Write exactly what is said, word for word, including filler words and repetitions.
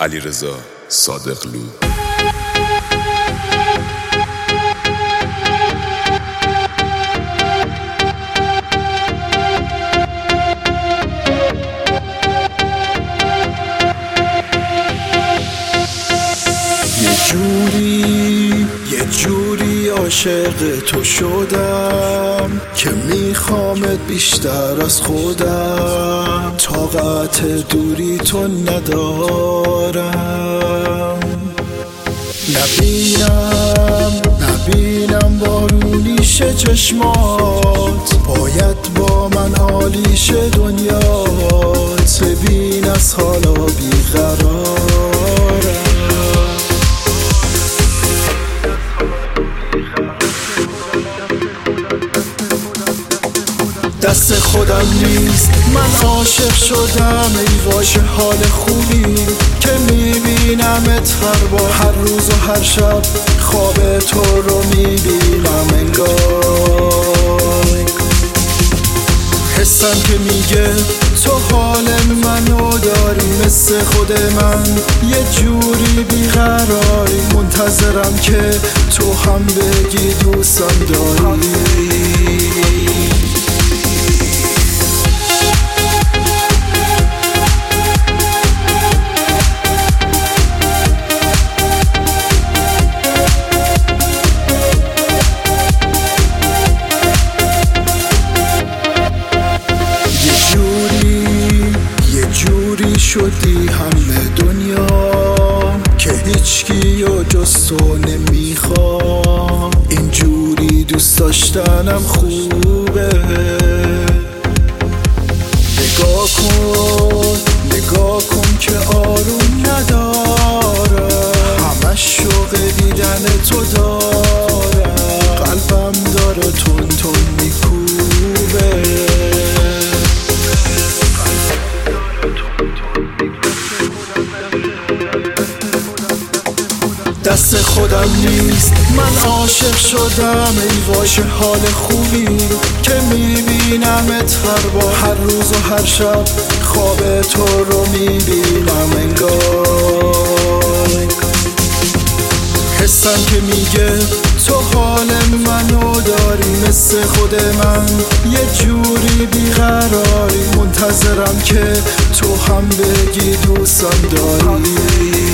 علیرضا صادقلو. یه جوری یه جوری عاشق تو شدم که میخوامت بیشتر از خودم، طاقت دوری تو ندارم. نبینم نبینم بارونیشه چشمات، باید با من عالیشه دنیات، ببین از حالا بیقرارم. دست خودم نیست، من عاشق شدم، ای وای حال خوبی که میبینمت هر بار، هر روز و هر شب خواب تو رو میبینم انگار. حسم که میگه تو حال منو داری، مثل خود من یه جوری بیقراری، منتظرم که تو هم بگی دوستم داری. شدی همه دنیا که هیچکی و جز تو نمیخوام، اینجوری دوست داشتنم خوبه. نگاه کن نگاه کن که آروم ندارم، همش شوق دیدن تو دارم، قلبم داره تون تون میکوبه. دست خودم نیست، من عاشق شدم، ای وای حال خوبی که میبینمت هر بار، هر روز و هر شب خواب تو رو میبینم انگار. حسم که میگه تو حال منو داری، مثل خود من یه جوری بیقراری، منتظرم که تو هم بگی دوستم داری.